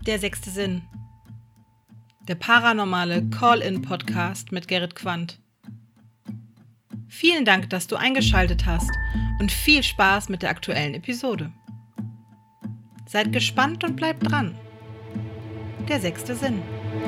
Der sechste Sinn. Der paranormale Call-in-Podcast mit Gerrit Quandt. Vielen Dank, dass du eingeschaltet hast und viel Spaß mit der aktuellen Episode. Seid gespannt und bleibt dran. Der sechste Sinn.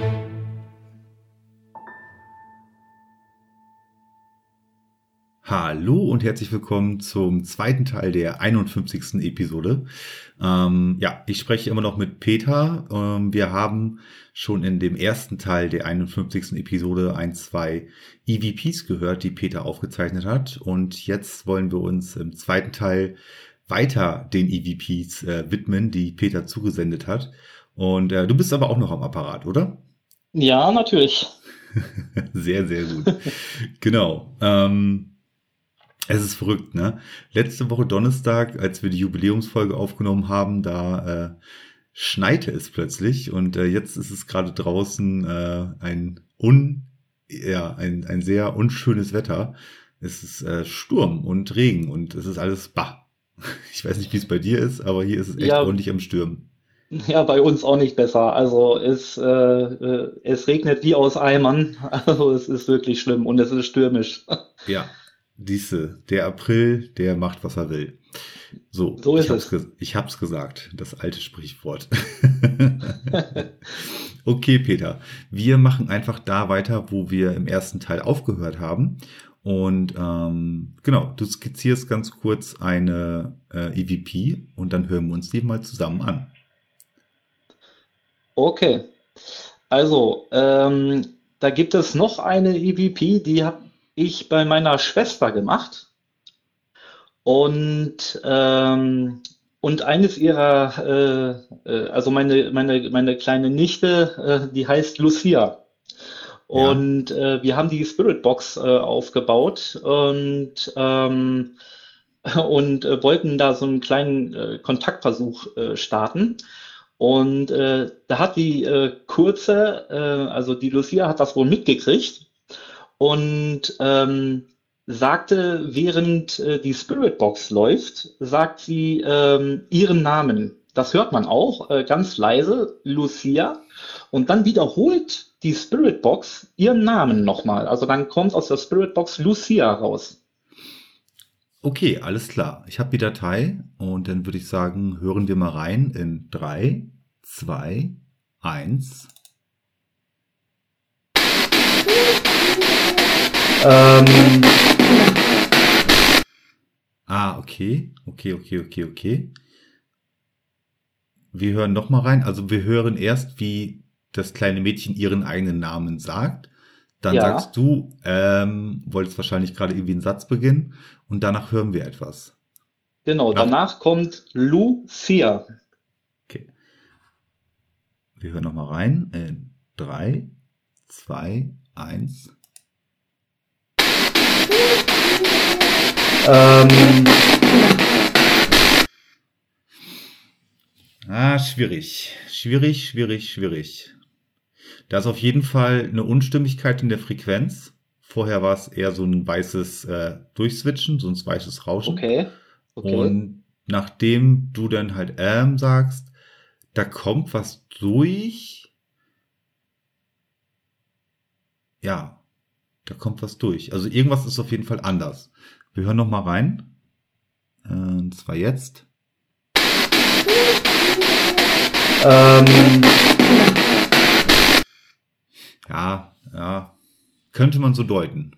Hallo und herzlich willkommen zum zweiten Teil der 51. Episode. Ich spreche immer noch mit Peter. Wir haben schon in dem ersten Teil der 51. Episode zwei EVPs gehört, die Peter aufgezeichnet hat. Und jetzt wollen wir uns im zweiten Teil weiter den EVPs widmen, die Peter zugesendet hat. Und du bist aber auch noch am Apparat, oder? Ja, natürlich. Sehr, sehr gut. Genau. Es ist verrückt, ne? Letzte Woche Donnerstag, als wir die Jubiläumsfolge aufgenommen haben, da schneite es plötzlich und jetzt ist es gerade draußen ein sehr unschönes Wetter. Es ist Sturm und Regen und es ist alles bah. Ich weiß nicht, wie es bei dir ist, aber hier ist es echt Ja, ordentlich am Stürmen. ja, bei uns auch nicht besser. Also es regnet wie aus Eimern. Also es ist wirklich schlimm und es ist stürmisch. Ja, der April, der macht, was er will. So, So ist es. ich hab's gesagt, das alte Sprichwort. Okay, Peter, wir machen einfach da weiter, wo wir im ersten Teil aufgehört haben. Und genau, du skizzierst ganz kurz eine EVP und dann hören wir uns die mal zusammen an. Okay. Also, da gibt es noch eine EVP, die habe ich bei meiner Schwester gemacht. Und eines ihrer, also meine kleine Nichte, die heißt Lucia. Ja, Und wir haben die Spiritbox aufgebaut und wollten da so einen kleinen Kontaktversuch starten. Und da hat die also die Lucia hat das wohl mitgekriegt und sagte, während die Spiritbox läuft, sagt sie ihren Namen. Das hört man auch, ganz leise, Lucia. Und dann wiederholt die Spiritbox ihren Namen nochmal. Also dann kommt aus der Spiritbox Lucia raus. okay, alles klar. Ich habe die Datei und dann würde ich sagen, hören wir mal rein in 3, 2, 1. Ähm, Okay. Wir hören noch mal rein. Also wir hören erst, wie das kleine Mädchen ihren eigenen Namen sagt. Dann ja, sagst du, wolltest wahrscheinlich gerade irgendwie einen Satz beginnen. Und danach hören wir etwas. genau. Nach, Danach kommt Lucia. okay. Wir hören noch mal rein. In 3, 2, 1. Ähm, Schwierig. Da ist auf jeden Fall eine Unstimmigkeit in der Frequenz. Vorher war es eher so ein weißes Durchswitchen, so ein weißes Rauschen. okay, okay. Und nachdem du dann halt sagst, da kommt was durch. Ja, da kommt was durch. Also irgendwas ist auf jeden Fall anders. Wir hören noch mal rein. Und zwar jetzt. Ähm, Ja. Könnte man so deuten.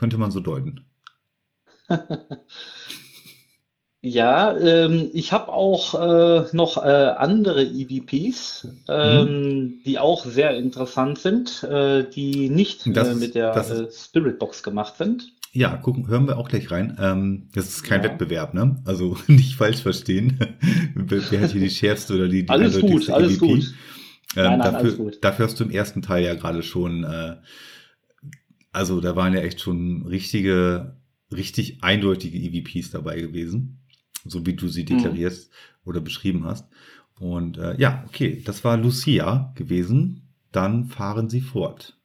Ja, ich habe auch noch andere EVPs, Mhm. die auch sehr interessant sind, die nicht Das mit ist, der das ist, Spiritbox gemacht sind. ja, hören wir auch gleich rein. Das ist kein Ja, Wettbewerb, ne? Also nicht falsch verstehen. Wer hat hier die schärfste oder die alles gut, eindeutigste alles EVP? gut. Nein, nein, alles gut. Dafür hast du im ersten Teil ja gerade schon, also da waren ja echt schon richtig eindeutige EVPs dabei gewesen, so wie du sie Hm. deklarierst oder beschrieben hast. Und okay, das war Lucia gewesen. Dann fahren sie fort.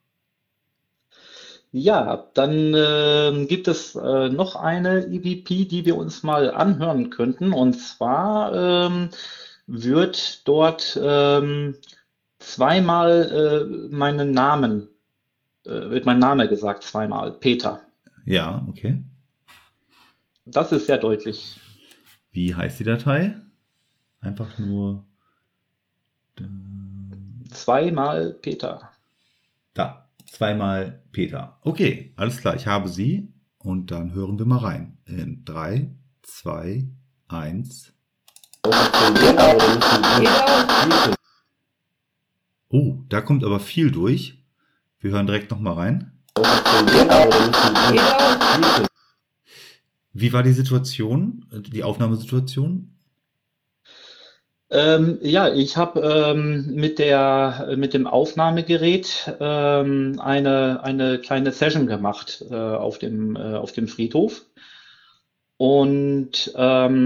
Ja, dann gibt es noch eine EVP, die wir uns mal anhören könnten. Und zwar wird dort zweimal meinen Namen, wird mein Name gesagt, zweimal. Peter. Ja, okay. Das ist sehr deutlich. Wie heißt die Datei? Einfach nur Zweimal Peter. da. Zweimal Peter. Okay, alles klar. Ich habe sie. Und dann hören wir mal rein. In 3, 2, 1. Oh, da kommt aber viel durch. Wir hören direkt nochmal rein. Wie war die Situation, die Aufnahmesituation? Ja, ich habe mit dem Aufnahmegerät eine kleine Session gemacht auf dem Friedhof. Und,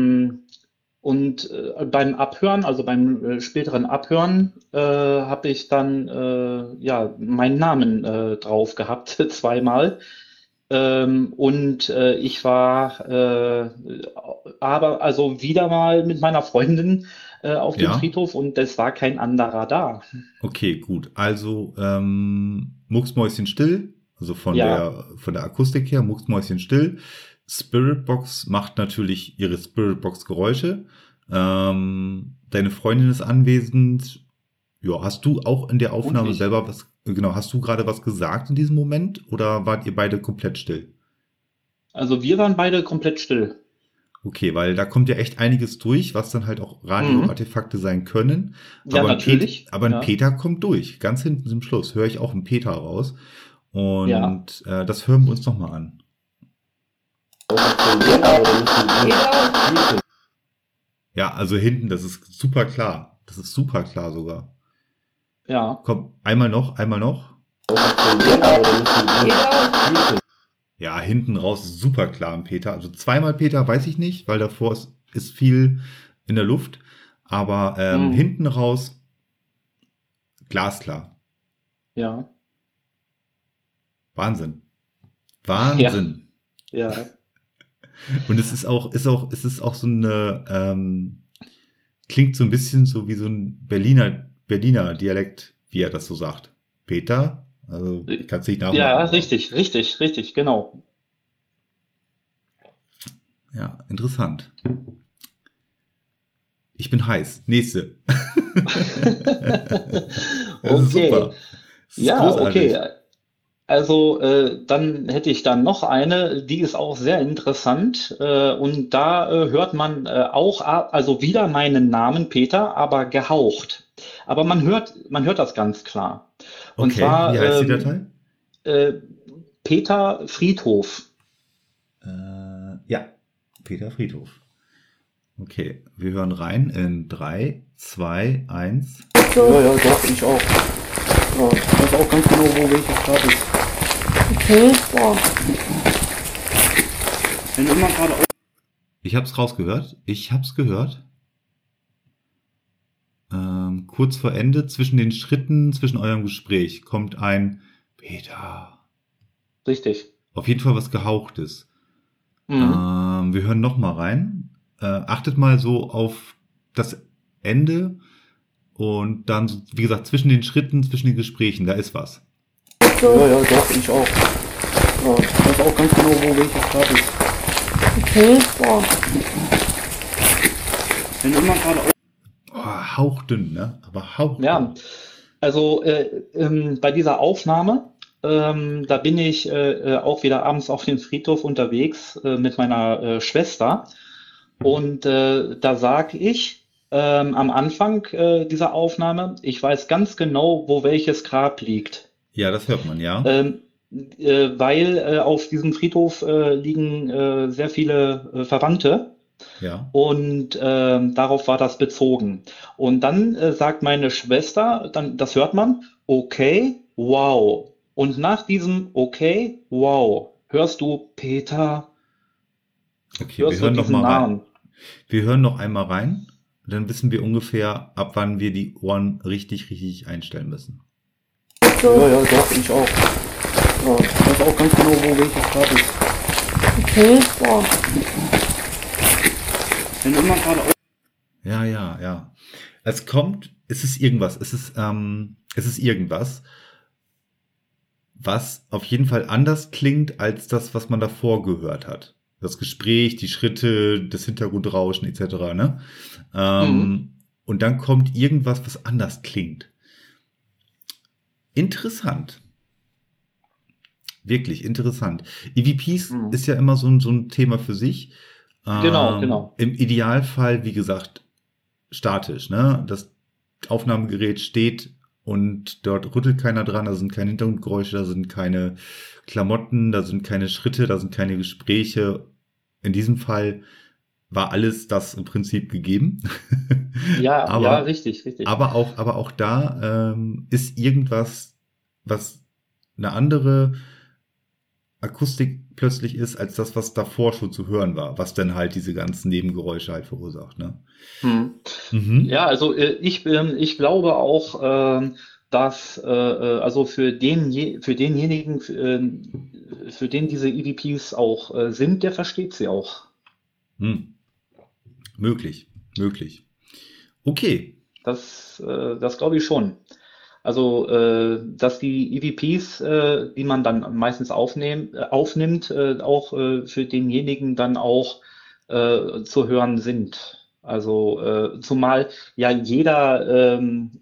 beim Abhören, also beim späteren Abhören, habe ich dann ja meinen Namen drauf gehabt, zweimal. Ich war aber also wieder mal mit meiner Freundin auf dem Ja, Friedhof und es war kein anderer da. okay, gut. Also Mucksmäuschen still, also Ja, von der Akustik her, Mucksmäuschen still. Spiritbox macht natürlich ihre Spiritbox-Geräusche. Deine Freundin ist anwesend. Ja, hast du auch in der und Aufnahme ich. selber genau, hast du gerade was gesagt in diesem Moment oder wart ihr beide komplett still? Also wir waren beide komplett still. Okay, weil da kommt ja echt einiges durch, was dann halt auch Mhm. Radioartefakte sein können. Ja, natürlich. Aber ein Ja, Peter kommt durch. Ganz hinten zum Schluss höre ich auch einen Peter raus. ja. Und das hören wir uns nochmal an. Ja, also hinten, das ist super klar. Das ist super klar sogar. Ja. Komm, einmal noch, einmal noch. Ja, hinten raus ist super klar ein Peter. Also zweimal Peter weiß ich nicht, weil davor ist viel in der Luft. Aber Mhm. hinten raus glasklar. Ja. Wahnsinn. Ja. Wahnsinn. Ja. Und es ist auch so eine, klingt so ein bisschen so wie so ein Berliner Dialekt, wie er das so sagt. Peter, also kannst nicht Ja, nachmachen, aber richtig, richtig, richtig, genau. ja, interessant. Ich bin heiß. Nächste. Das ist Okay. super. Das ist Ja, großartig. okay. Also dann hätte ich dann noch eine, die ist auch sehr interessant. Und da hört man also wieder meinen Namen Peter, aber gehaucht. Aber man hört das ganz klar. Und Okay, wie zwar heißt die Datei? äh, Peter Friedhof. Ja, Peter Friedhof. Okay, wir hören rein in 3, 2, 1. Ja, ja, doch, ich auch. Ja, ich weiß auch ganz genau, wo welches Grab ist. Okay, ja. Wenn immer gerade Ich hab's rausgehört. Ich hab's gehört. Kurz vor Ende, zwischen den Schritten, zwischen eurem Gespräch, kommt ein Peter. richtig. Auf jeden Fall was Gehauchtes. Mhm. Wir hören noch mal rein. Achtet mal so auf das Ende und dann, so, wie gesagt, zwischen den Schritten, zwischen den Gesprächen, da ist was. Ja, ja, doch, ich auch. Ja, ich weiß auch ganz genau, wo welches Grab ist. Okay, ja. Wenn immer gerade Oh, hauchdünn, ne? Aber hauchdünn. Ja, also bei dieser Aufnahme, da bin ich auch wieder abends auf dem Friedhof unterwegs mit meiner Schwester und da sage ich am Anfang dieser Aufnahme, ich weiß ganz genau, wo welches Grab liegt. Ja, das hört man, ja. Ähm, Weil auf diesem Friedhof liegen sehr viele Verwandte. Ja. Und darauf war das bezogen. Und dann sagt meine Schwester, dann, das hört man, okay, wow. Und nach diesem okay, wow, hörst du Peter, Okay, wir hörst du hören noch diesen mal rein. Namen. Wir hören noch einmal rein. Dann wissen wir ungefähr, ab wann wir die Ohren richtig einstellen müssen. Ja, ja, doch, ich auch. Ja, ich weiß auch ganz genau, wo welches Grab ist. Okay, ja. Wenn immer gerade Ja. es ist irgendwas, es ist irgendwas, was auf jeden Fall anders klingt als das, was man davor gehört hat. Das Gespräch, die Schritte, das Hintergrundrauschen etc. Ne? Mhm. Und dann kommt irgendwas, was anders klingt. Interessant. Wirklich interessant. EVPs Mhm. ist ja immer so ein Thema für sich. Genau. Im Idealfall, wie gesagt, statisch. Ne? Das Aufnahmegerät steht und dort rüttelt keiner dran, da sind keine Hintergrundgeräusche, da sind keine Klamotten, da sind keine Schritte, da sind keine Gespräche. In diesem Fall war alles das im Prinzip gegeben. Ja, aber, richtig. aber auch da ist irgendwas, was eine andere Akustik plötzlich ist, als das, was davor schon zu hören war, was dann halt diese ganzen Nebengeräusche halt verursacht. Ne? Mhm. Mhm. Ja, also ich glaube auch, dass also für denjenigen, für den diese EVPs auch sind, der versteht sie auch. Hm. Möglich. Okay. Das glaube ich schon. Also, dass die EVPs, die man dann meistens aufnimmt, auch für denjenigen dann auch zu hören sind. Also, zumal ja jeder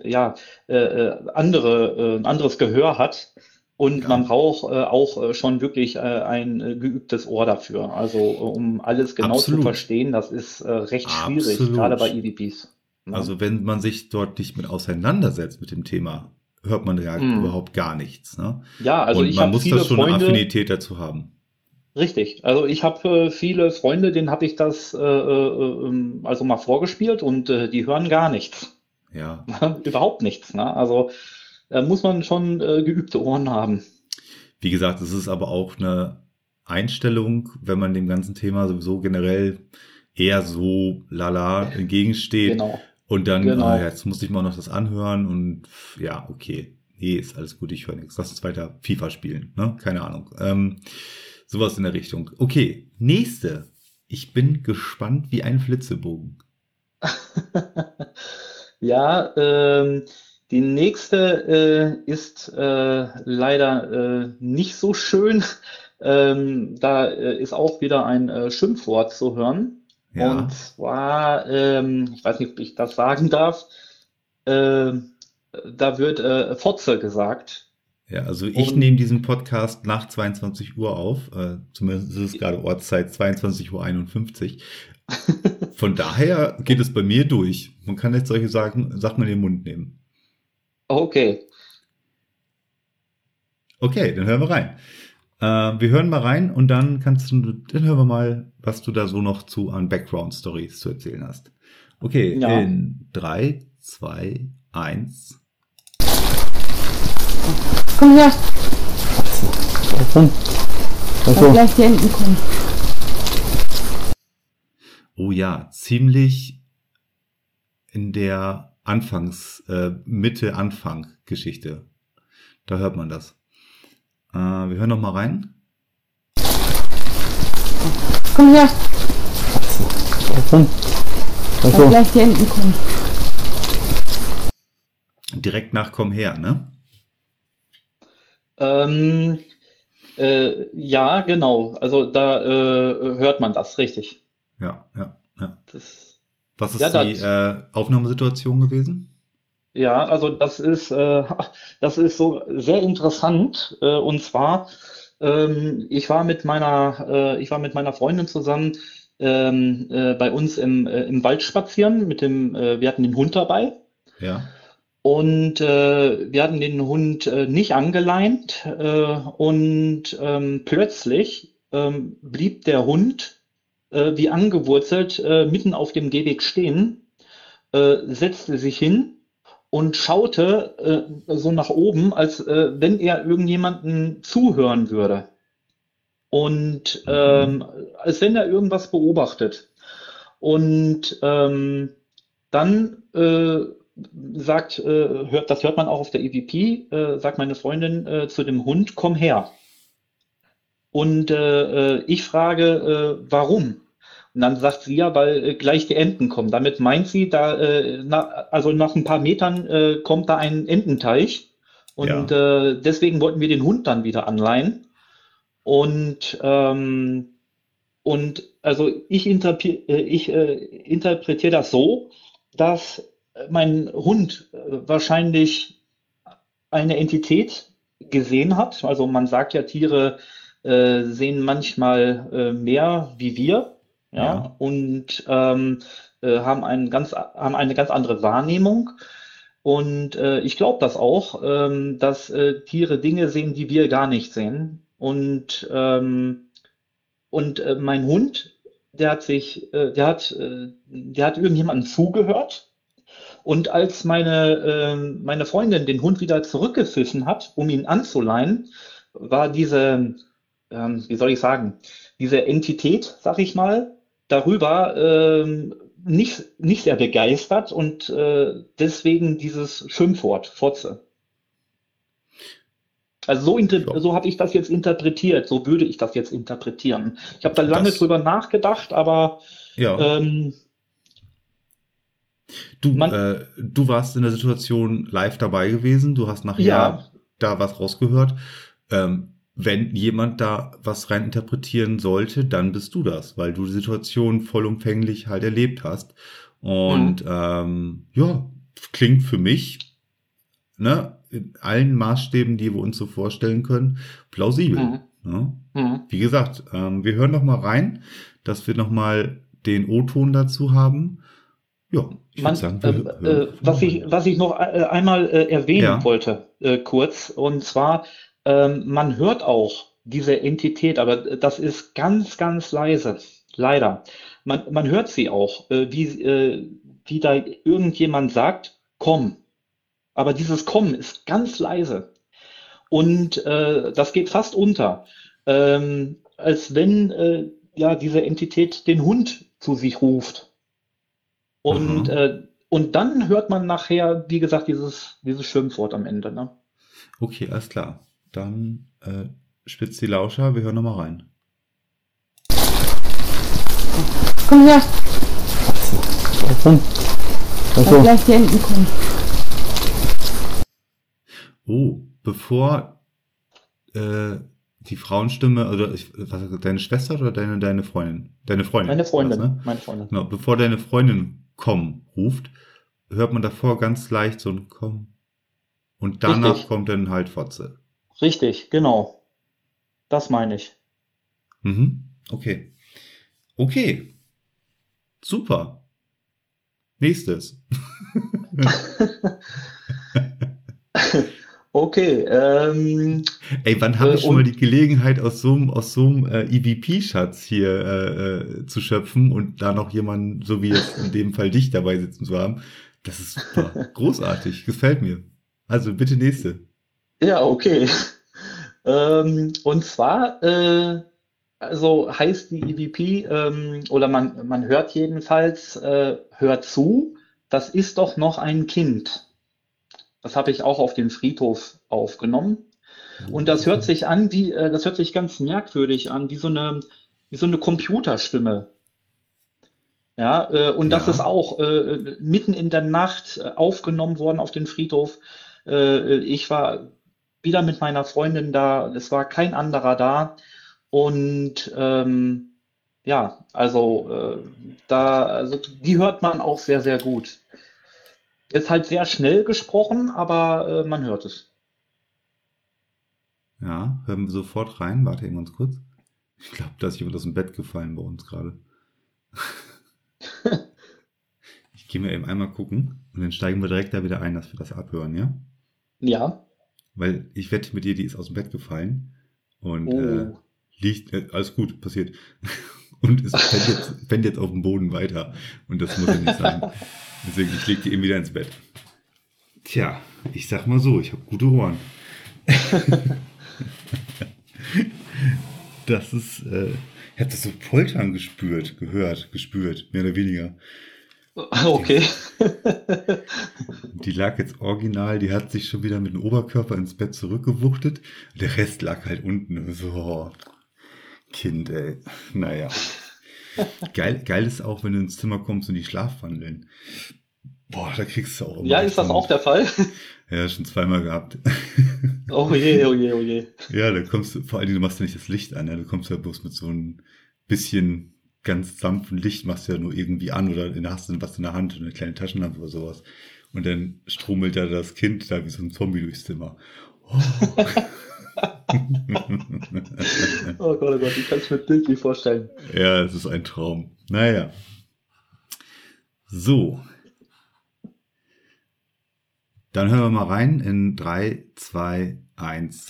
ein anderes Gehör hat und man Ja, braucht auch schon wirklich ein geübtes Ohr dafür. Also, um alles genau zu absolut. verstehen, das ist recht schwierig, gerade bei Absolut. EVPs. Ne? Also wenn man sich dort nicht mit auseinandersetzt mit dem Thema, hört man ja Hm. überhaupt gar nichts. Ne? Ja, also Und ich man habe muss da viele schon eine Freunde, Affinität dazu haben. richtig, also ich habe viele Freunde, denen habe ich das also mal vorgespielt und die hören gar nichts. Ja. Überhaupt nichts. Ne? Also muss man schon geübte Ohren haben. Wie gesagt, es ist aber auch eine Einstellung, wenn man dem ganzen Thema sowieso generell eher so lala entgegensteht Genau, und dann, genau. jetzt muss ich mal noch das anhören und ja, okay. Nee, ist alles gut, ich höre nichts. Lass uns weiter FIFA spielen, ne? Keine Ahnung. Sowas in der Richtung. Okay, nächste. Ich bin gespannt wie ein Flitzebogen. Ja, die nächste ist leider nicht so schön. Da ist auch wieder ein Schimpfwort zu hören. Und Ja, zwar, ich weiß nicht, ob ich das sagen darf, äh, da wird Fotze gesagt. ja, also ich nehme Und diesen Podcast nach 22 Uhr auf. Zumindest ist es gerade Ortszeit 22:51 Uhr. Von daher geht es bei mir durch. Man kann jetzt solche Sachen in den Mund nehmen. okay, Okay, dann hören wir rein. Wir hören mal rein und dann dann hören wir mal, was du da so noch an Background-Stories zu erzählen hast. Okay, ja. in 3, 2, 1. Komm her, Schon. weil Achso. gleich die Enten kommen. Oh ja, ziemlich in der Mitte-Anfang-Geschichte. Da hört man das. Wir hören noch mal rein. Komm her, Schon. weil Achso. gleich die Enten kommen. Direkt nach Komm her, ne? Ähm, ja, genau. Also da hört man das richtig. Ja. Das, Was ja, ist die Aufnahmesituation gewesen? ja, also das ist so sehr interessant. Und zwar, ich war mit meiner Freundin zusammen bei uns im Wald spazieren wir hatten den Hund dabei. Ja. Und wir hatten den Hund nicht angeleint und plötzlich blieb der Hund wie angewurzelt mitten auf dem Gehweg stehen, setzte sich hin und schaute so nach oben, als wenn er irgendjemanden zuhören würde und Mhm. als wenn er irgendwas beobachtet. Und dann das hört man auch auf der EVP, sagt meine Freundin zu dem Hund, komm her. Und ich frage, warum? Und dann sagt sie ja, weil gleich die Enten kommen. Damit meint sie, also nach ein paar Metern kommt da ein Ententeich. Und deswegen wollten wir den Hund dann wieder anleihen. Und also ich interpretiere das so, dass mein Hund wahrscheinlich eine Entität gesehen hat. Also man sagt ja, Tiere sehen manchmal mehr wie wir, ja, und haben eine ganz andere Wahrnehmung. Und ich glaube das auch, dass Tiere Dinge sehen, die wir gar nicht sehen. Und mein Hund, der hat irgendjemandem zugehört. Und als meine Freundin den Hund wieder zurückgepfiffen hat, um ihn anzuleihen, war diese, wie soll ich sagen, diese Entität, sag ich mal, darüber nicht sehr begeistert und deswegen dieses Schimpfwort, Fotze. Also so habe ich das jetzt interpretiert, so würde ich das jetzt interpretieren. Ich habe da lange drüber nachgedacht, aber du warst in der Situation live dabei gewesen, du hast nachher da was rausgehört. Wenn jemand da was rein interpretieren sollte, dann bist du das, weil du die Situation vollumfänglich halt erlebt hast. Und klingt für mich, ne, in allen Maßstäben, die wir uns so vorstellen können, plausibel. Ne? Wie gesagt, wir hören noch mal rein, dass wir noch mal den O-Ton dazu haben. Ja, ich würde sagen, was ich noch einmal erwähnen wollte, kurz, und zwar, man hört auch diese Entität, aber das ist ganz, ganz leise, leider. Man hört sie auch, wie da irgendjemand sagt, komm. Aber dieses Kommen ist ganz leise. Und das geht fast unter, als wenn diese Entität den Hund zu sich ruft. Und dann hört man nachher, wie gesagt, dieses Schimpfwort am Ende. Ne? Okay, alles klar. Dann spitzt die Lauscher, wir hören nochmal rein. Komm her, Also, weil gleich die Enten kommen. Oh, bevor die Frauenstimme, deine Schwester oder deine Freundin? Deine Freundin. Meine Freundin, ne? meine Freundin. Genau, bevor deine Freundin komm ruft, hört man davor ganz leicht so ein komm. Und danach Richtig. kommt dann halt Fotze. Richtig, genau. Das meine ich. Okay. Okay. Super. Nächstes. Okay. Ey, wann habe ich schon mal die Gelegenheit, aus so einem EVP-Schatz hier zu schöpfen und da noch jemanden, so wie jetzt in dem Fall dich dabei sitzen zu haben? Das ist super. Großartig. Gefällt mir. Also bitte nächste. Ja, okay. Und zwar, also heißt die EVP, oder man hört jedenfalls, hört zu, das ist doch noch ein Kind. Das habe ich auch auf dem Friedhof aufgenommen. Und das hört sich an das hört sich ganz merkwürdig an, wie so eine Computerstimme. Ja, und das ist auch mitten in der Nacht aufgenommen worden auf dem Friedhof. Ich war wieder mit meiner Freundin da, es war kein anderer da. Und also die hört man auch sehr, sehr gut. Ist halt sehr schnell gesprochen, aber man hört es. Ja, hören wir sofort rein. Warte eben ganz kurz. Ich glaube, da ist jemand aus dem Bett gefallen bei uns gerade. Ich gehe mir eben einmal gucken und dann steigen wir direkt da wieder ein, dass wir das abhören, ja? Ja. Weil ich wette mit dir, die ist aus dem Bett gefallen und liegt, alles gut, passiert. Und es pennt jetzt auf dem Boden weiter. Und das muss ja nicht sein. Deswegen, ich lege die eben wieder ins Bett. Tja, ich sag mal so, ich habe gute Ohren. Das ist, ich habe das so Poltern gespürt, mehr oder weniger. Okay. Die lag jetzt original, die hat sich schon wieder mit dem Oberkörper ins Bett zurückgewuchtet. Der Rest lag halt unten. So, Kind, ey. Naja. Geil ist auch, wenn du ins Zimmer kommst und die schlafwandeln. Boah, da kriegst du auch immer Ja, echt ist das so auch der Fall? ja, schon zweimal gehabt. Oh je, oh je, oh je. Ja, da kommst du, vor allem, du machst ja nicht das Licht an, ja, du kommst ja bloß mit so ein bisschen ganz sanften Licht, machst du ja nur irgendwie an oder hast du was in der Hand, eine kleine Taschenlampe oder sowas. Und dann strummelt da das Kind da wie so ein Zombie durchs Zimmer. Oh. Oh Gott, ich kann es mir bildlich vorstellen. Ja, es ist ein Traum. Naja. So. Dann hören wir mal rein in 3, 2, 1.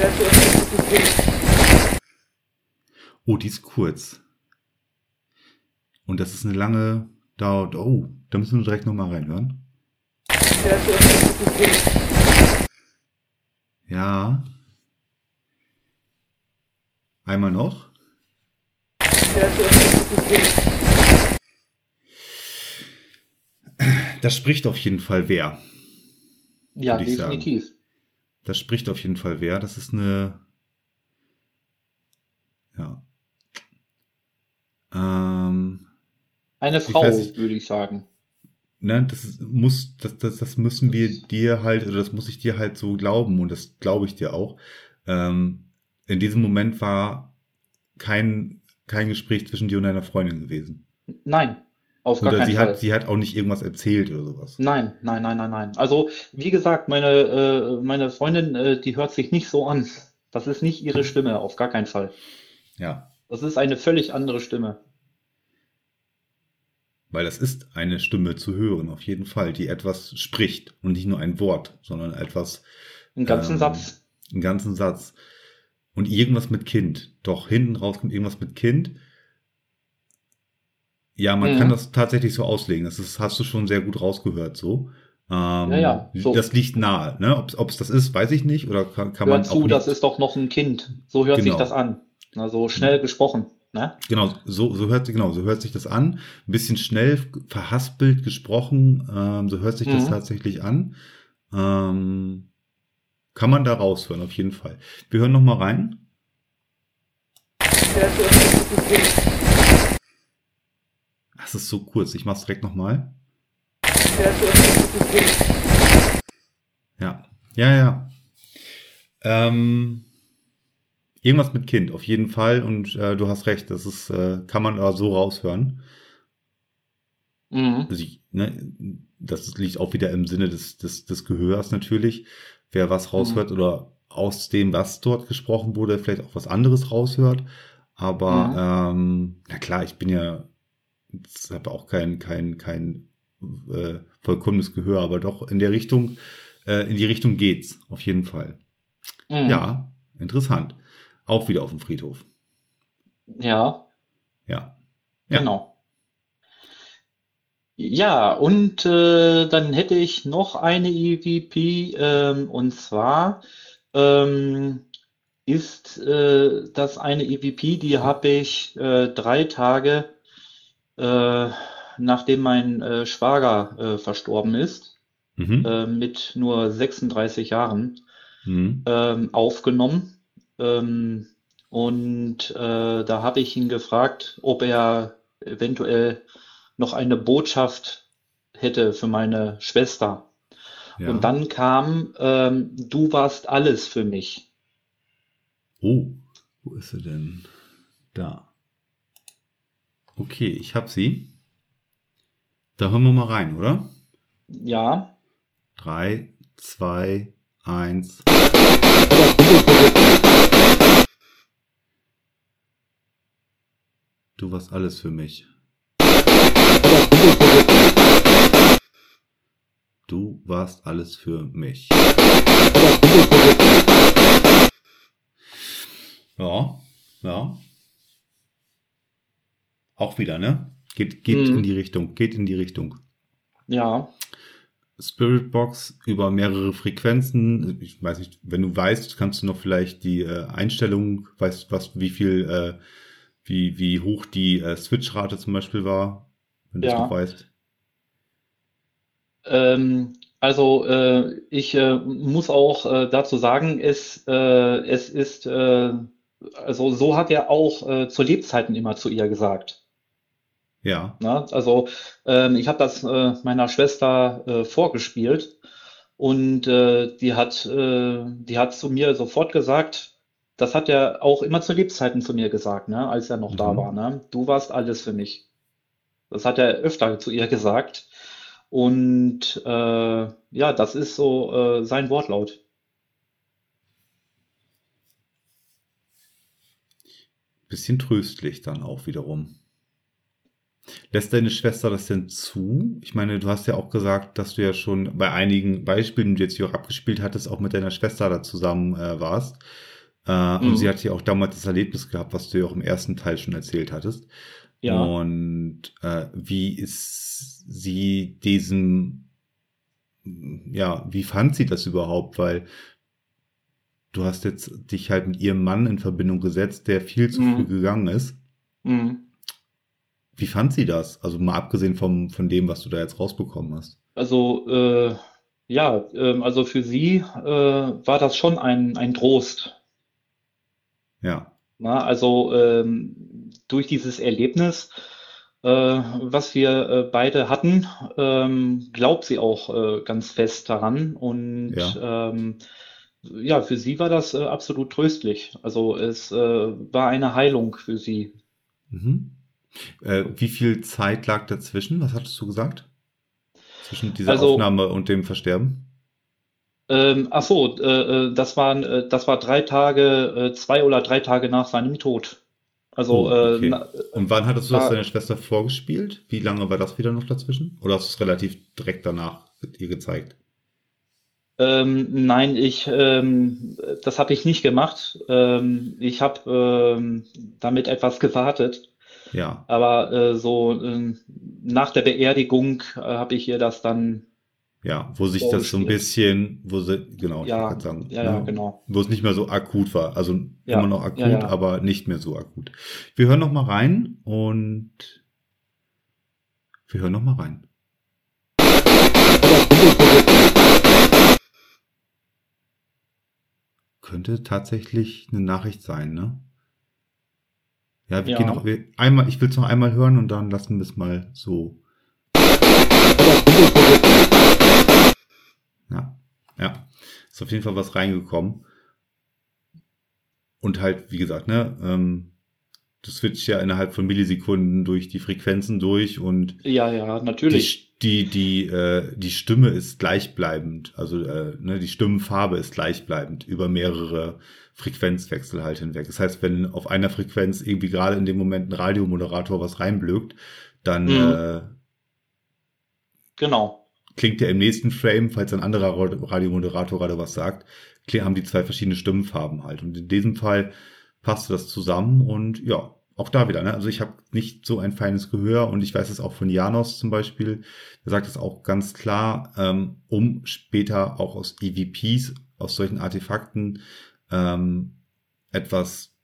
Oh, die ist kurz. Und das ist eine lange dauert. Oh, da müssen wir direkt nochmal reinhören. Ja. Einmal noch. Das spricht auf jeden Fall wer. Ja, Würde ich sagen. definitiv. Das spricht auf jeden Fall wer. Das ist eine. Ja. Eine Ich Frau, weiß nicht. würde ich sagen. Ne, das müssen wir dir halt, oder das muss ich dir halt so glauben und das glaube ich dir auch. In diesem Moment war kein Gespräch zwischen dir und deiner Freundin gewesen. Nein, auf gar Oder keinen Fall. sie hat auch nicht irgendwas erzählt oder sowas. Nein. Also, wie gesagt, meine Freundin, die hört sich nicht so an. Das ist nicht ihre Stimme, auf gar keinen Fall. Ja, Das ist eine völlig andere Stimme. weil das ist eine Stimme zu hören, auf jeden Fall, die etwas spricht und nicht nur ein Wort, sondern etwas, Einen ganzen Ähm, Satz. einen ganzen Satz. Und irgendwas mit Kind. Doch, hinten raus kommt irgendwas mit Kind. Ja, man kann das tatsächlich so auslegen. Hast du schon sehr gut rausgehört, so. Ja, so. Das liegt nahe, ne? Ob es das ist, weiß ich nicht. Oder kann man Hör auch zu, das nicht. ist doch noch ein Kind. So hört sich Genau. das an. Also schnell gesprochen, ne? Genau, so hört sich das an. Ein bisschen schnell, verhaspelt gesprochen, so hört sich das Mhm. tatsächlich an. Kann man da raushören, auf jeden Fall. Wir hören noch mal rein. Das ist so kurz, ich mach's direkt noch mal. Ja, ja. Irgendwas mit Kind, auf jeden Fall. Und du hast recht, das ist, kann man aber so raushören. Mhm. Das liegt auch wieder im Sinne des Gehörs natürlich. Wer was raushört oder aus dem, was dort gesprochen wurde, vielleicht auch was anderes raushört. Aber na klar, ich bin ja, ich habe auch kein vollkommenes Gehör, aber doch in die Richtung geht's, auf jeden Fall. Mhm. Ja, interessant. Auch wieder auf dem Friedhof. Ja, Ja. Ja. genau. Ja, und dann hätte ich noch eine EVP, und zwar ist das eine EVP, die habe ich 3 Tage nachdem mein Schwager verstorben ist, Mhm. mit nur 36 Jahren, Mhm. aufgenommen. Und da habe ich ihn gefragt, ob er eventuell noch eine Botschaft hätte für meine Schwester. Ja. Und dann kam, du warst alles für mich. Oh, wo ist sie denn? Da. Okay, ich hab sie. Da hören wir mal rein, oder? Ja, 3, 2, 1. Du warst alles für mich. Du warst alles für mich. Ja, ja. Auch wieder, ne? Geht in die Richtung, geht in die Richtung. ja, Spiritbox über mehrere Frequenzen. Ich weiß nicht, wenn du weißt, kannst du noch vielleicht die Einstellung, weißt wie viel, wie hoch die Switchrate zum Beispiel war, wenn du es Ja. noch weißt. Also ich muss auch dazu sagen, es ist, also so hat er auch zu Lebzeiten immer zu ihr gesagt. Ja. Ne? Also ich habe das meiner Schwester vorgespielt und die hat zu mir sofort gesagt, das hat er auch immer zu Lebzeiten zu mir gesagt, ne, als er noch da war, Mhm. ne? Du warst alles für mich. Das hat er öfter zu ihr gesagt. Und ja, das ist so sein Wortlaut. Bisschen tröstlich dann auch wiederum. Lässt deine Schwester das denn zu? Ich meine, du hast ja auch gesagt, dass du ja schon bei einigen Beispielen, die du jetzt hier auch abgespielt hattest, auch mit deiner Schwester da zusammen warst. Und sie Mhm. hat ja auch damals das Erlebnis gehabt, was du ja auch im ersten Teil schon erzählt hattest. Ja. Und wie ist sie diesem, ja, wie fand sie das überhaupt? Weil du hast jetzt dich halt mit ihrem Mann in Verbindung gesetzt, der viel zu früh Mhm. gegangen ist. Mhm. Wie fand sie das? Also mal abgesehen von dem, was du da jetzt rausbekommen hast. Also ja, also für sie war das schon ein Trost. Ja. Na, also durch dieses Erlebnis, was wir beide hatten, glaubt sie auch ganz fest daran. Und Ja. ja, für sie war das absolut tröstlich. Also es war eine Heilung für sie. Mhm. Wie viel Zeit lag dazwischen? Was hattest du gesagt? Zwischen dieser Also, Aufnahme und dem Versterben? ach so, das war 3 Tage, 2 oder 3 Tage nach seinem Tod. Also, Oh, okay. Und wann hattest du das da, deiner Schwester vorgespielt? Wie lange war das wieder noch dazwischen? Oder hast du es relativ direkt danach ihr gezeigt? nein, das habe ich nicht gemacht. Ich habe damit etwas gewartet. Ja. Aber so nach der Beerdigung habe ich ihr das dann Ja, wo sich das so ein vorgespielt. bisschen, genau, ich wollte Ja, gerade sagen, ja, ja, ne, genau. wo es nicht mehr so akut war. Also immer Ja, noch ja, akut, ja. aber nicht mehr so akut. Wir hören noch mal rein und wir hören noch mal rein. Könnte tatsächlich eine Nachricht sein, ne? Ja, wir gehen noch Ja. einmal, ich will es noch einmal hören und dann lassen wir es mal so. Ja, ja, ist auf jeden Fall was reingekommen. Und halt, wie gesagt, ne, du switcht ja innerhalb von Millisekunden durch die Frequenzen durch und Ja, ja, natürlich. die Stimme ist gleichbleibend. Also, ne, die Stimmenfarbe ist gleichbleibend über mehrere Frequenzwechsel halt hinweg. Das heißt, wenn auf einer Frequenz irgendwie gerade in dem Moment ein Radiomoderator was reinblökt, dann Mhm, genau. klingt ja im nächsten Frame, falls ein anderer Radiomoderator gerade was sagt, haben die zwei verschiedene Stimmenfarben halt. Und in diesem Fall passte das zusammen und ja, auch da wieder, ne? Also ich habe nicht so ein feines Gehör und ich weiß es auch von Janos zum Beispiel, der sagt es auch ganz klar, um später auch aus EVPs, aus solchen Artefakten, etwas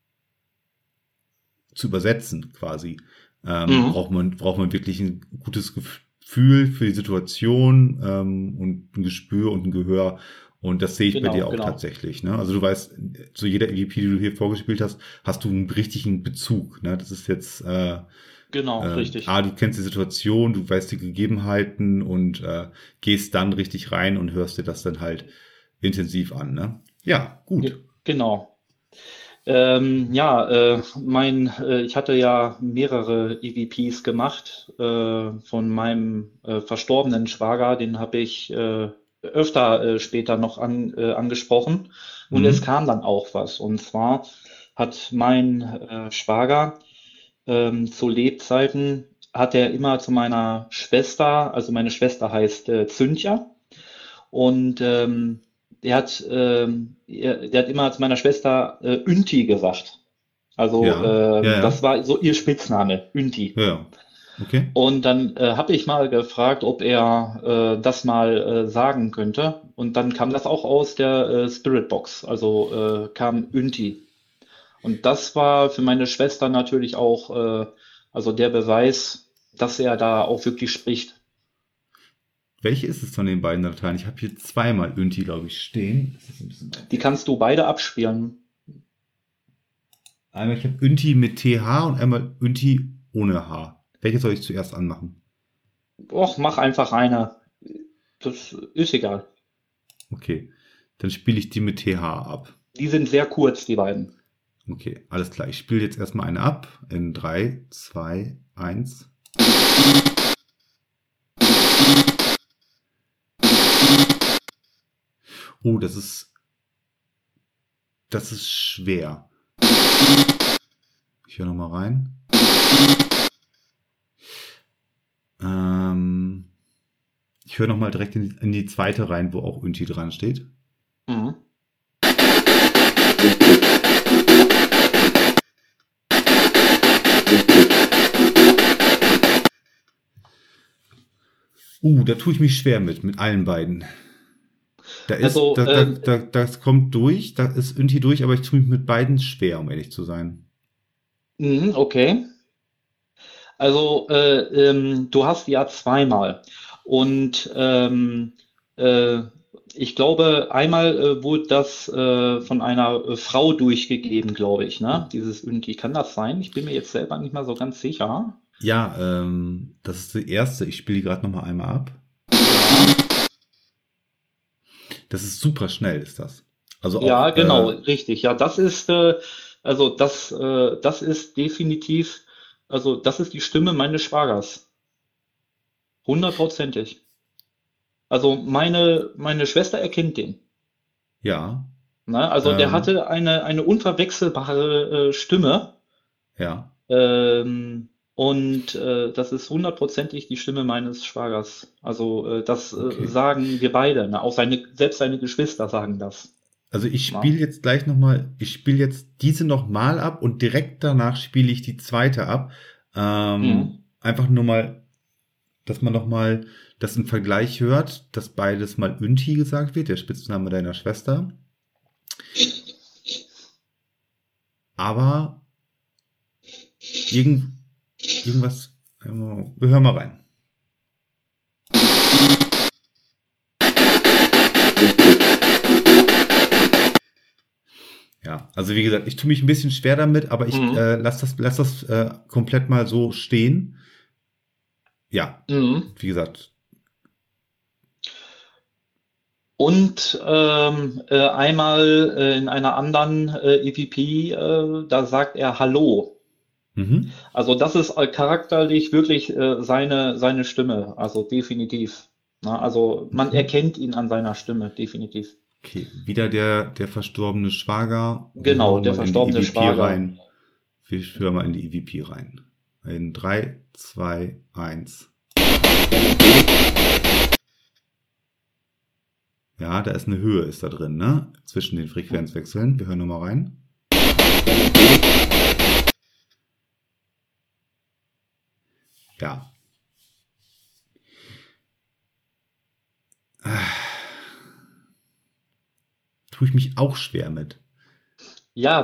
zu übersetzen quasi, Mhm, braucht man wirklich ein gutes Gefühl für die Situation und ein Gespür und ein Gehör. Und das sehe ich bei dir genau, auch genau. tatsächlich. Ne? Also du weißt, zu jeder EVP, die du hier vorgespielt hast, hast du einen richtigen Bezug. Ne? Das ist jetzt, Genau, richtig. du kennst die Situation, du weißt die Gegebenheiten und gehst dann richtig rein und hörst dir das dann halt intensiv an. Ne? Ja, gut. Genau. Ja, ich hatte ja mehrere EVPs gemacht von meinem verstorbenen Schwager, den habe ich öfter später noch angesprochen und es Mhm. kam dann auch was. Und zwar hat mein Schwager zu Lebzeiten hat er immer zu meiner Schwester, also meine Schwester heißt Cynthia, und der hat immer zu meiner Schwester Ünti gesagt. Also Ja, ja, das ja, war so ihr Spitzname, Ünti. ja, ja. Okay. Und dann habe ich mal gefragt, ob er das mal sagen könnte. Und dann kam das auch aus der Spirit Box, also kam Ünti. Und das war für meine Schwester natürlich auch also der Beweis, dass er da auch wirklich spricht. Welche ist es von den beiden Dateien? Ich habe hier zweimal Unti, glaube ich, stehen. Das ist ein bisschen weit Die weg. kannst du beide abspielen. Einmal, ich habe Unti mit TH und einmal Unti ohne H. Welche soll ich zuerst anmachen? Och, mach einfach eine. Das ist egal. Okay, dann spiele ich die mit TH ab. Die sind sehr kurz, die beiden. Okay, alles klar. Ich spiele jetzt erstmal eine ab. In 3, 2, 1. Oh, das ist schwer. Ich höre nochmal rein. Ich höre nochmal direkt in die zweite rein, wo auch Ünti dran steht. Mhm. Da tue ich mich schwer mit allen beiden. Also, Das kommt durch, da ist Ünti durch, aber ich tue mich mit beiden schwer, um ehrlich zu sein. Okay. Also, du hast ja zweimal. Und ich glaube, einmal wurde das von einer Frau durchgegeben, glaube ich, ne? Dieses Ünti. Kann das sein? Ich bin mir jetzt selber nicht mal so ganz sicher. Ja, das ist die erste. Ich spiele die gerade nochmal einmal ab. Das ist super schnell, ist das. Also Ja, auch, genau, richtig. Ja, das ist, das ist definitiv, also das ist die Stimme meines Schwagers. Hundertprozentig. Also meine Schwester erkennt den. ja, Ne? Also der ähm, hatte eine unverwechselbare Stimme. ja, Und das ist hundertprozentig die Stimme meines Schwagers. Also das okay. sagen wir beide. Ne? Auch selbst seine Geschwister sagen das. Also ich Ne? spiele jetzt gleich nochmal, ich spiele jetzt diese nochmal ab und direkt danach spiele ich die zweite ab. Mhm. Einfach nur mal, dass man nochmal das im Vergleich hört, dass beides mal Ünti gesagt wird, der Spitzname deiner Schwester. Aber irgendwas, wir hören mal rein. Ja, also wie gesagt, ich tue mich ein bisschen schwer damit, aber ich Mhm. lass das komplett mal so stehen. Ja, Mhm. wie gesagt, Und einmal in einer anderen EVP, da sagt er Hallo. mhm. Also das ist charakterlich wirklich seine Stimme, also definitiv. Na, also man Mhm. erkennt ihn an seiner Stimme, definitiv. Okay, wieder der verstorbene Schwager. Wir Genau, hören der mal in die verstorbene EVP Schwager. rein. Wir hören mal in die EVP rein. In 3, 2, 1. Ja, da ist eine Höhe, ist da drin, ne? Zwischen den Frequenzwechseln. Wir hören nochmal rein. Ja. Tue ich mich auch schwer mit. Ja,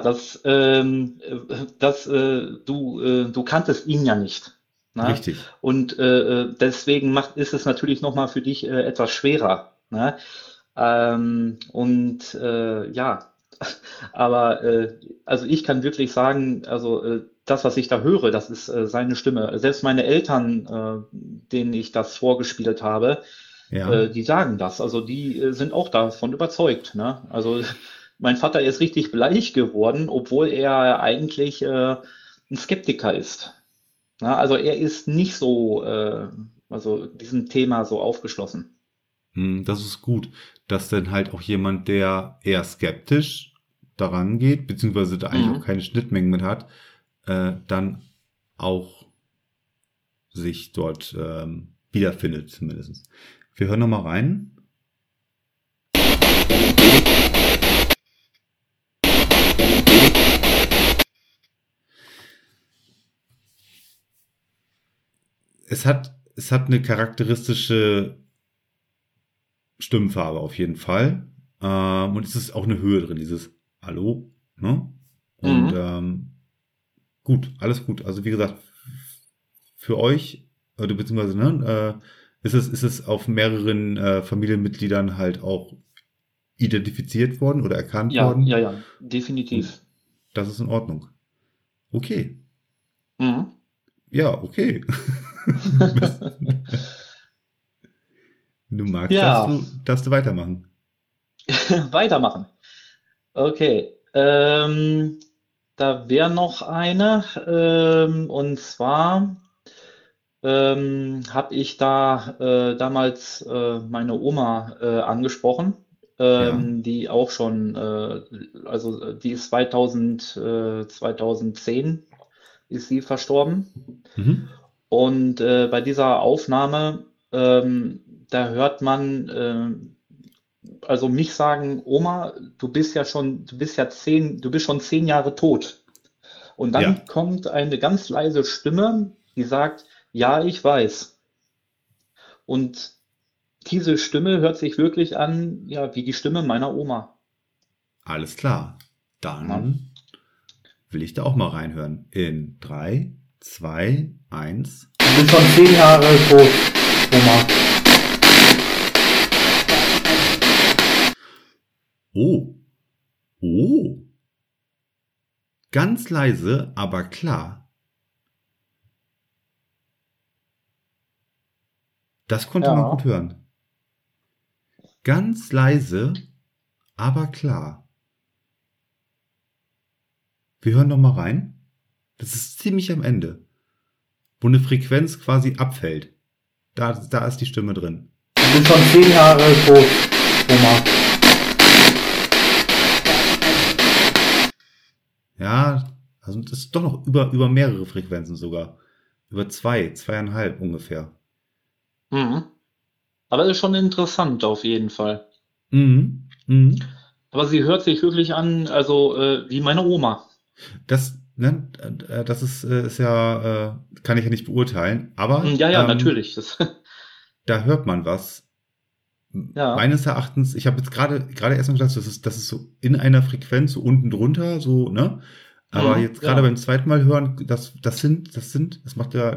du kanntest ihn ja nicht. Ne? Richtig. Und deswegen ist es natürlich nochmal für dich etwas schwerer. Ne? Ja, aber also ich kann wirklich sagen, also das, was ich da höre, das ist seine Stimme. Selbst meine Eltern, denen ich das vorgespielt habe, Ja. die sagen das. Also die sind auch davon überzeugt. Ne? Also mein Vater ist richtig bleich geworden, obwohl er eigentlich ein Skeptiker ist. Ne? Also er ist nicht so, also diesem Thema so aufgeschlossen. Das ist gut, dass dann halt auch jemand, der eher skeptisch daran geht, beziehungsweise da eigentlich auch Mhm. keine Schnittmengen mit hat, dann auch sich dort wiederfindet zumindest. Wir hören nochmal rein. Es hat eine charakteristische Stimmfarbe auf jeden Fall. Und es ist auch eine Höhe drin, dieses Hallo. Ne? Und Mhm. gut, alles gut. Also wie gesagt, für euch, oder beziehungsweise, ne, ist es auf mehreren Familienmitgliedern halt auch identifiziert worden oder erkannt Ja, ja, worden. ja, Und definitiv. das ist in Ordnung. Okay. Mhm. Ja, okay. Wenn du magst, Ja, darfst du weitermachen. weitermachen. Okay. Da wäre noch eine. Und zwar habe ich da damals meine Oma angesprochen, Ja. die auch schon, die ist 2010 ist sie verstorben. Mhm. Und bei dieser Aufnahme, da hört man also mich sagen, Oma, du bist schon 10 Jahre tot. Und Ja, dann kommt eine ganz leise Stimme, die sagt, ja, ich weiß. Und diese Stimme hört sich wirklich an, ja, wie die Stimme meiner Oma. alles klar. Ja. Dann will ich da auch mal reinhören. In 3, 2, 1. Ich bin schon 10 Jahre tot, Oma. Oh. Oh. Ganz leise, aber klar. Das konnte man gut Ja. hören. Ganz leise, aber klar. Wir hören noch mal rein. Das ist ziemlich am Ende, wo eine Frequenz quasi abfällt. Da ist die Stimme drin. Ich bin schon 10 Jahre tot, Oma. Ja, also das ist doch noch über mehrere Frequenzen sogar. Über 2,5 ungefähr. Mhm. Aber das ist schon interessant auf jeden Fall. Mhm. Mhm. Aber sie hört sich wirklich an, also wie meine Oma. Das ist ja, kann ich ja nicht beurteilen, aber Ja, ja, natürlich. da hört man was. Ja. Meines Erachtens, ich habe jetzt gerade erst mal gedacht, das ist so in einer Frequenz, so unten drunter, so, ne? Aber Mhm, jetzt gerade ja. beim zweiten Mal hören, das macht ja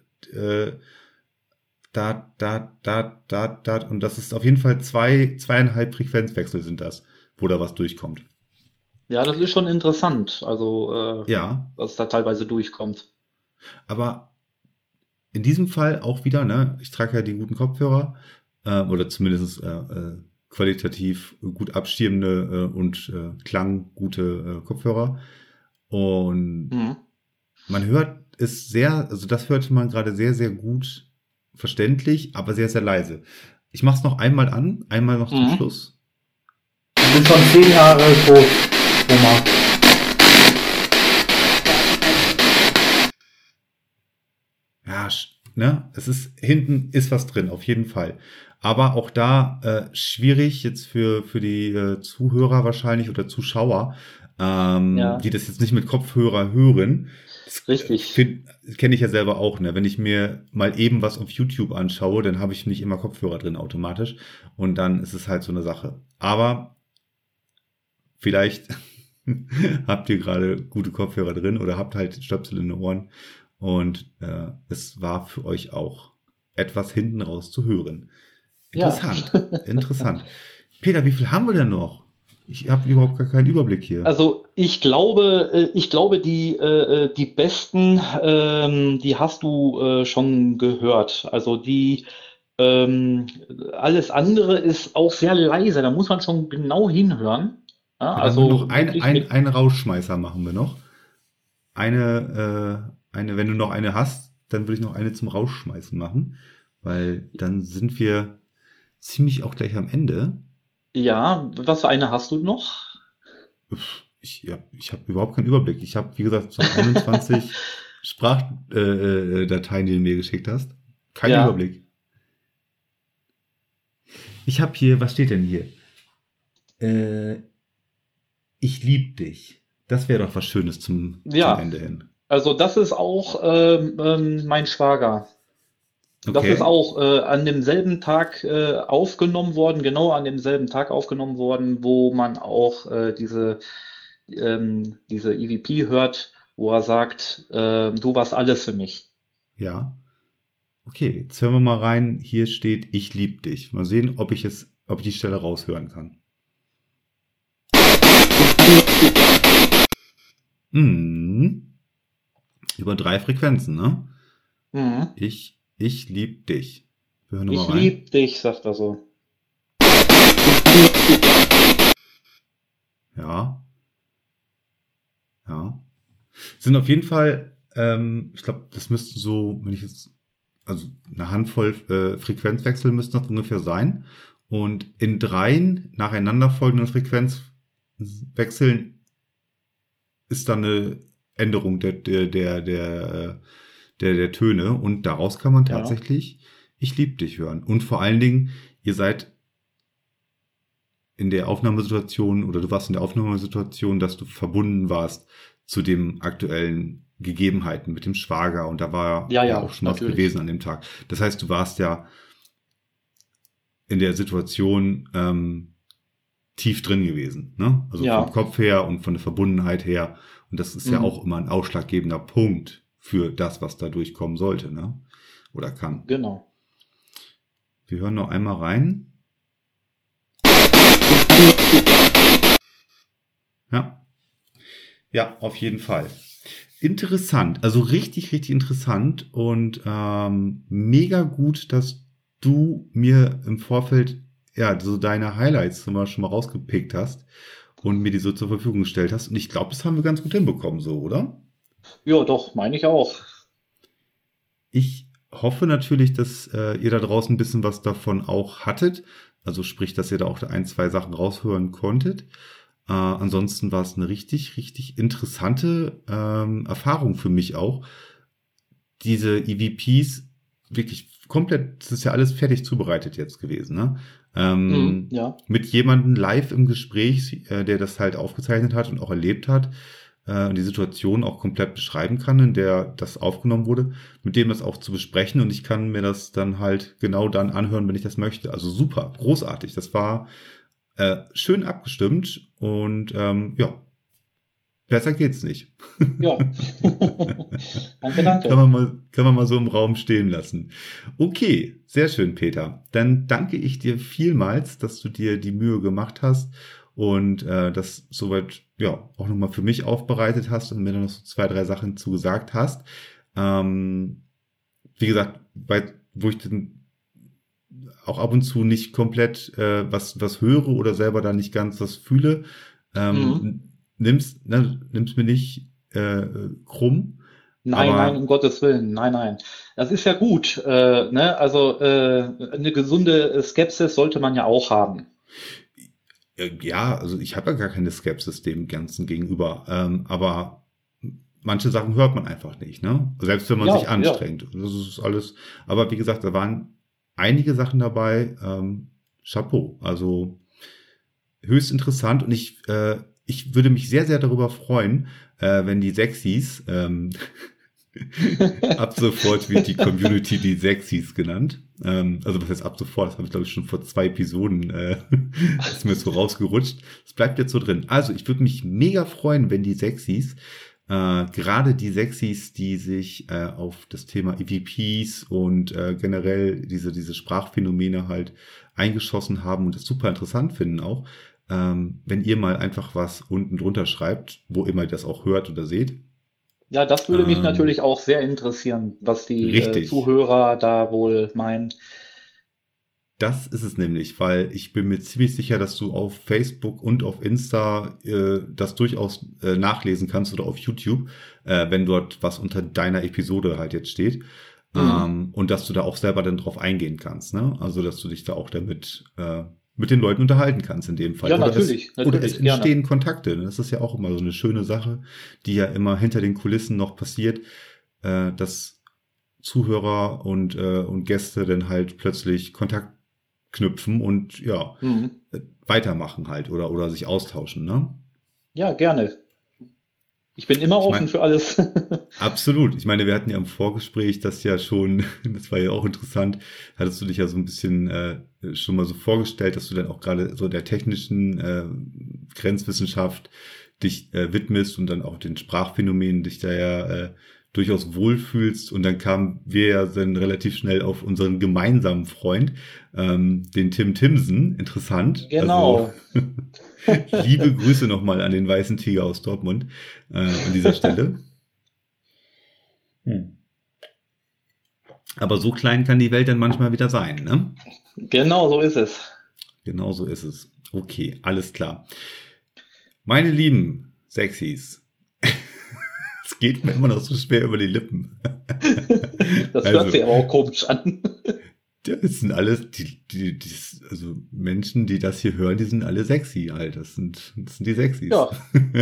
und das ist auf jeden Fall 2,5 Frequenzwechsel sind das, wo da was durchkommt. Ja, das ist schon interessant, also Ja, was da teilweise durchkommt. aber in diesem Fall auch wieder, ne? Ich trage ja die guten Kopfhörer, oder zumindest qualitativ gut abschirmende und klanggute Kopfhörer. Und Mhm. man hört es sehr, also das hörte man gerade sehr, sehr gut verständlich, aber sehr, sehr leise. Ich mache es noch einmal an, einmal noch zum Mhm. Schluss. Ich bin schon 10 Jahre tot, Oma. Ja, ne? Es ist, hinten ist was drin, auf jeden Fall. Aber auch da schwierig jetzt für die Zuhörer wahrscheinlich oder Zuschauer, Ja, die das jetzt nicht mit Kopfhörer hören. Das richtig. kenne ich ja selber auch, ne? Wenn ich mir mal eben was auf YouTube anschaue, dann habe ich nicht immer Kopfhörer drin automatisch. Und dann ist es halt so eine Sache. Aber vielleicht habt ihr gerade gute Kopfhörer drin oder habt halt Stöpsel in den Ohren. Und es war für euch auch etwas hinten raus zu hören. Ja. Interessant, interessant. Peter, wie viel haben wir denn noch? Ich habe überhaupt gar keinen Überblick hier. Also ich glaube, die besten, die hast du schon gehört. Also ähm, alles andere ist auch sehr leise. Da muss man schon genau hinhören. Ja, Ja, dann haben wir also noch wirklich mit, einen Rausschmeißer machen wir noch. Wenn du noch eine hast, dann würde ich noch eine zum Rausschmeißen machen, weil dann sind wir ziemlich auch gleich am Ende. ja, was für eine hast du noch? Ich habe überhaupt keinen Überblick. Ich habe, wie gesagt, so 21 Sprachdateien, die du mir geschickt hast. Kein Ja, Überblick. Ich habe hier, was steht denn hier? Ich lieb dich. Das wäre doch was Schönes zum ja. Ende hin. Also das ist auch mein Schwager. Das ist Okay. auch an demselben Tag aufgenommen worden, genau an demselben Tag aufgenommen worden, wo man auch diese EVP hört, wo er sagt, du warst alles für mich. Ja. Okay, jetzt hören wir mal rein. Hier steht, ich lieb dich. Mal sehen, ob ich die Stelle raushören kann. Über 3 Frequenzen, ne? Mhm. Ich lieb dich. Wir hören Ich nochmal rein. lieb dich, sagt er so. Ja. Ja. Sind auf jeden Fall, ich glaube, das müssten so, wenn ich jetzt, also eine Handvoll Frequenzwechsel müssten das ungefähr sein. Und in 3 nacheinander folgenden Frequenzwechseln ist dann eine Änderung der Töne. Und daraus kann man Ja. tatsächlich Ich lieb dich hören. Und vor allen Dingen, ihr seid in der Aufnahmesituation oder du warst in der Aufnahmesituation, dass du verbunden warst zu dem aktuellen Gegebenheiten mit dem Schwager und da war Ja, auch schon was natürlich. gewesen an dem Tag. Das heißt, du warst ja in der Situation tief drin gewesen, ne? Also Ja. vom Kopf her und von der Verbundenheit her. Und das ist ja Mhm. auch immer ein ausschlaggebender Punkt für das, was da durchkommen sollte, ne? Oder kann. Genau. Wir hören noch einmal rein. Ja. Ja, auf jeden Fall. Interessant, also richtig, richtig interessant und mega gut, dass du mir im Vorfeld ja so deine Highlights schon mal rausgepickt hast und mir die so zur Verfügung gestellt hast. Und ich glaube, das haben wir ganz gut hinbekommen, so, oder? Ja, doch, meine ich auch. Ich hoffe natürlich, dass ihr da draußen ein bisschen was davon auch hattet. Also sprich, dass ihr da auch 1, 2 Sachen raushören konntet. Ansonsten war es eine richtig, richtig interessante Erfahrung für mich auch. Diese EVPs wirklich komplett, das ist ja alles fertig zubereitet jetzt gewesen, ne? Ja. Mit jemandem live im Gespräch, der das halt aufgezeichnet hat und auch erlebt hat und die Situation auch komplett beschreiben kann, in der das aufgenommen wurde, mit dem das auch zu besprechen und ich kann mir das dann halt genau dann anhören, wenn ich das möchte. Also super, großartig. Das war schön abgestimmt und ja, besser geht's nicht. Ja. Danke. Kann man mal so im Raum stehen lassen. Okay, sehr schön, Peter. Dann danke ich dir vielmals, dass du dir die Mühe gemacht hast und das soweit ja auch nochmal für mich aufbereitet hast und mir dann noch so 2, 3 Sachen zugesagt hast. Wie gesagt, wo ich dann auch ab und zu nicht komplett was höre oder selber da nicht ganz was fühle, nimm's mir nicht krumm. Nein, um Gottes Willen, nein. Das ist ja gut, ne? Also eine gesunde Skepsis sollte man ja auch haben. Ja, also ich habe ja gar keine Skepsis dem Ganzen gegenüber, aber manche Sachen hört man einfach nicht, ne? Selbst wenn man Ja, sich anstrengt. Das ist alles. Aber wie gesagt, da waren einige Sachen dabei. Chapeau. Also höchst interessant und ich würde mich sehr, sehr darüber freuen, wenn die Sexies, ab sofort wird die Community die Sexies genannt. Also was heißt ab sofort? Das habe ich glaube ich schon vor 2 Episoden, ist mir so rausgerutscht. Das bleibt jetzt so drin. Also ich würde mich mega freuen, wenn die Sexies, gerade die Sexies, die sich auf das Thema EVPs und generell diese Sprachphänomene halt eingeschossen haben und das super interessant finden auch, wenn ihr mal einfach was unten drunter schreibt, wo immer ihr das auch hört oder seht. Ja, das würde mich natürlich auch sehr interessieren, was die Richtig. Zuhörer da wohl meinen. Das ist es nämlich, weil ich bin mir ziemlich sicher, dass du auf Facebook und auf Insta das durchaus nachlesen kannst oder auf YouTube, wenn dort was unter deiner Episode halt jetzt steht. Und dass du da auch selber dann drauf eingehen kannst, ne? Also, dass du dich da auch damit mit den Leuten unterhalten kannst in dem Fall. Ja, oder natürlich, oder es gerne. entstehen Kontakte. Das ist ja auch immer so eine schöne Sache, die ja immer hinter den Kulissen noch passiert, dass Zuhörer und Gäste dann halt plötzlich Kontakt knüpfen und ja, weitermachen halt oder sich austauschen, ne? Ja, gerne. Ich bin immer offen für alles. Absolut. Ich meine, wir hatten ja im Vorgespräch das ja schon, das war ja auch interessant, hattest du dich ja so ein bisschen schon mal so vorgestellt, dass du dann auch gerade so der technischen Grenzwissenschaft dich widmest und dann auch den Sprachphänomenen dich da ja durchaus wohlfühlst. Und dann kamen wir ja dann relativ schnell auf unseren gemeinsamen Freund, den Tim Timsen. Interessant. Genau. Also, liebe Grüße nochmal an den Weißen Tiger aus Dortmund an dieser Stelle. Aber so klein kann die Welt dann manchmal wieder sein, ne? Genau so ist es. Genau so ist es. Okay, alles klar. Meine lieben Sexies, es geht mir immer noch so schwer über die Lippen. Das Also, hört sich aber auch komisch an. das sind alles, also Menschen, die das hier hören, die sind alle sexy halt. Das sind die Sexys. Ja.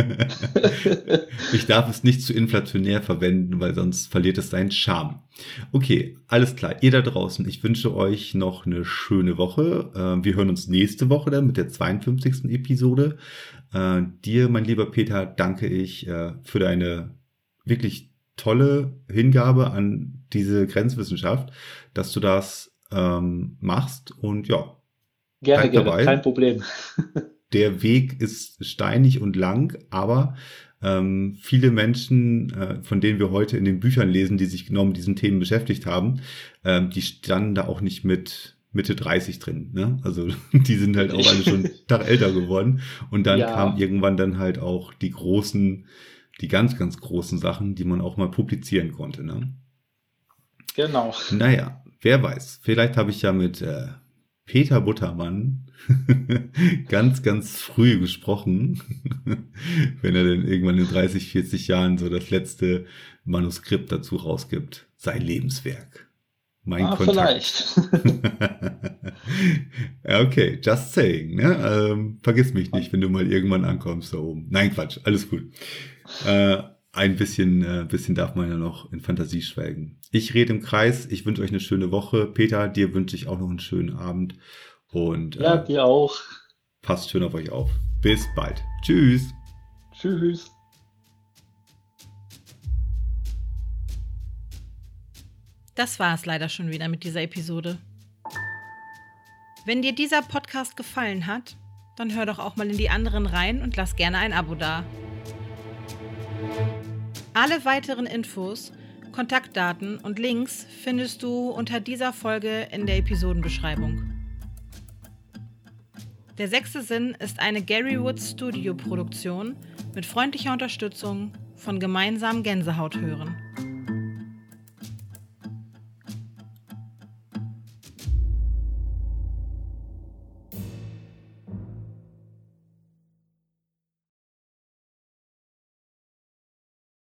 Ich darf es nicht zu inflationär verwenden, weil sonst verliert es seinen Charme. Okay, alles klar. Ihr da draußen, ich wünsche euch noch eine schöne Woche. Wir hören uns nächste Woche dann mit der 52. Episode. Dir, mein lieber Peter, danke ich für deine wirklich tolle Hingabe an diese Grenzwissenschaft, dass du das machst und ja, Gerne, bleib dabei. kein Problem. Der Weg ist steinig und lang, aber viele Menschen, von denen wir heute in den Büchern lesen, die sich genau mit diesen Themen beschäftigt haben, die standen da auch nicht mit Mitte 30 drin. Ne? Also die sind halt auch alle schon einen Tag älter geworden. Und dann Ja. kamen irgendwann dann halt auch die ganz, ganz großen Sachen, die man auch mal publizieren konnte. Ne? Genau. Naja, wer weiß. Vielleicht habe ich ja mit Peter Buttermann ganz, ganz früh gesprochen, wenn er denn irgendwann in 30, 40 Jahren so das letzte Manuskript dazu rausgibt. Sein Lebenswerk. Mein Kontakt. Vielleicht. Ja, okay, just saying. Ne? Vergiss mich nicht, wenn du mal irgendwann ankommst da oben. Nein, Quatsch, alles gut. Ein bisschen darf man ja noch in Fantasie schwelgen. Ich rede im Kreis. Ich wünsche euch eine schöne Woche. Peter, dir wünsche ich auch noch einen schönen Abend. Und Ja, dir auch. passt schön auf euch auf. Bis bald. Tschüss. Tschüss. Das war es leider schon wieder mit dieser Episode. Wenn dir dieser Podcast gefallen hat, dann hör doch auch mal in die anderen rein und lass gerne ein Abo da. Alle weiteren Infos, Kontaktdaten und Links findest du unter dieser Folge in der Episodenbeschreibung. Der sechste Sinn ist eine Gary Woods Studio Produktion mit freundlicher Unterstützung von Gemeinsam Gänsehaut hören.